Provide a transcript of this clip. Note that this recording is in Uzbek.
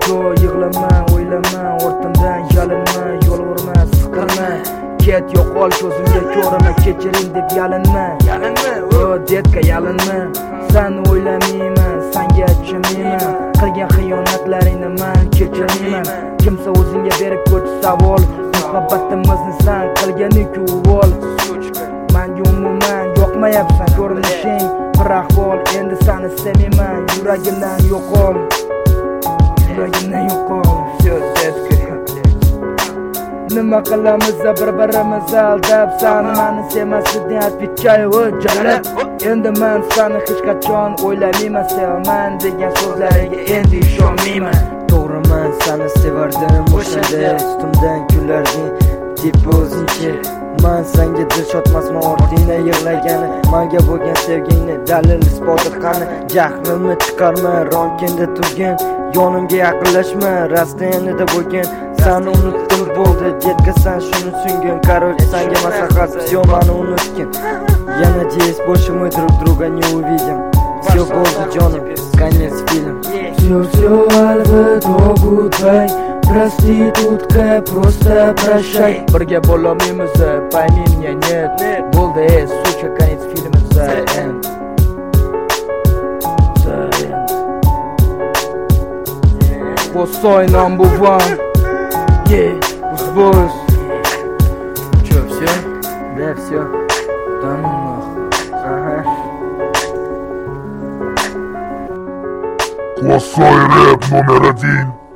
Yo yig'lama, o'ylama, ortimdan yalinma, yolg'irma, siqirma. Ket yo'qol ko'zimga ko'rima, kechiring deb yalinma. O detka yalinma, sen o'ylamayman, senga achinmayman. Qilgan xiyonatlaringni men kechirmayman. Kimsa o'zingga berib ko'ch savol, muhabbatimizni sen qilgan-ku uvol. Menga umuman yoqmayapsan ko'rinishing, bir ahvol. Endi seni sevmayman, yuragimdan yo'qol. Yuragimdan yo'qol. Nima qilamiz bir-birimizni aldab, sen meni sevmaslikdan отвечаю jalab. Endi men seni hech qachon o'ylamayman, sevaman degan so'zlariga endi ishonmayman. To'g'ri, men seni sevardim, o'shanda ustimdan kularding deb o'zingcha. Men senga dilshodmasman, ortingdan yig'lagani, menga bo'lgan sevgingni dalil isboti qani? Jahlimni chiqarma, ronkenda turgan, yonimga yaqinlashma, rasta yanida bo'lgan. Seni unutdim bo'ldi, jetka sen shuni tushungan. Короче, senga maslahat, всё, meni unutgin. Yana здесь больше мы друг друга не увидим. Всё bo'ldi jonim, конец фильм. Всё, alvido, goodbye. Prostitutka, просто прощай. Birga bo'lolmaymiz, pойми меня, нет. Bo'ldi, sucha, конец фильма, the end. Босой number one. Босс. Чё, всё? Да, всё. Да ну нахуй. Ага. Косой рэп номер 1.